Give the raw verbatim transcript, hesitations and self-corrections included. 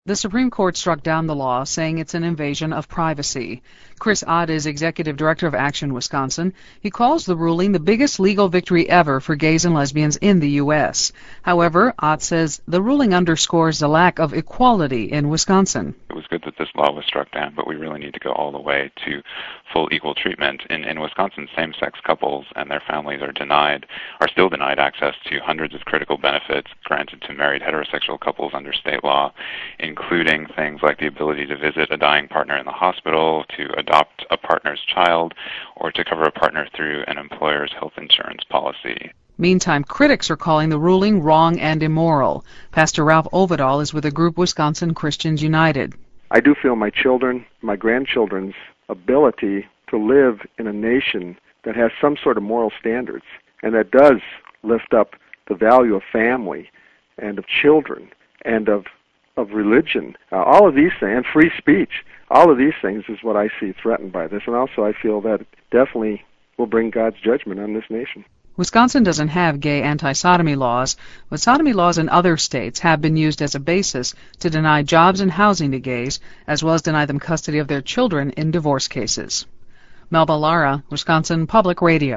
The Supreme Court struck down the law, saying it's an invasion of privacy. Chris Ott is executive director of Action Wisconsin. He calls the ruling the biggest legal victory ever for gays and lesbians in the U S However, Ott says the ruling underscores the lack of equality in Wisconsin. It was good that this law was struck down, but we really need to go all the way to full equal treatment. In, in Wisconsin, same-sex couples and their families are denied, are still denied access to hundreds of critical benefits granted to married heterosexual couples under state law, including things like the ability to visit a dying partner in the hospital, to adopt a partner's child, or to cover a partner through an employer's health insurance policy. Meantime, critics are calling the ruling wrong and immoral. Pastor Ralph Ovidal is with the group Wisconsin Christians United. I do feel my children, my grandchildren's ability to live in a nation that has some sort of moral standards and that does lift up the value of family and of children and of of religion, uh, all of these things, and free speech, all of these things is what I see threatened by this. And also I feel that it definitely will bring God's judgment on this nation. Wisconsin doesn't have gay anti-sodomy laws, but sodomy laws in other states have been used as a basis to deny jobs and housing to gays, as well as deny them custody of their children in divorce cases. Melba Lara, Wisconsin Public Radio.